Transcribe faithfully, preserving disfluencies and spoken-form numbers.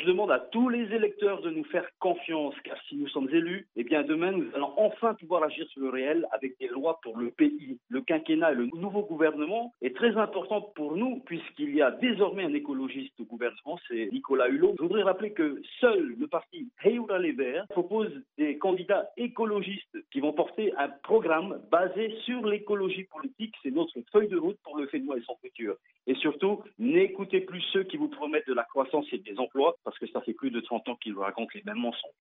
je demande à tous les électeurs de nous faire confiance, car si nous sommes élus, eh bien demain nous allons enfin pouvoir agir sur le réel avec des lois pour le pays. Le quinquennat et le nouveau gouvernement est très important pour nous puisqu'il y a désormais un écologiste au gouvernement, c'est Nicolas Hulot. Je voudrais rappeler que seul le parti Heura les Verts propose des candidats écologistes qui vont porter un programme basé sur l'écologie politique. C'est notre feuille de route pour le Fénois et son futur. Et surtout, n'écoutez plus ceux qui vous promettent de la croissance et des emplois, parce que ça fait plus de trente ans qu'ils vous racontent les mêmes mensonges.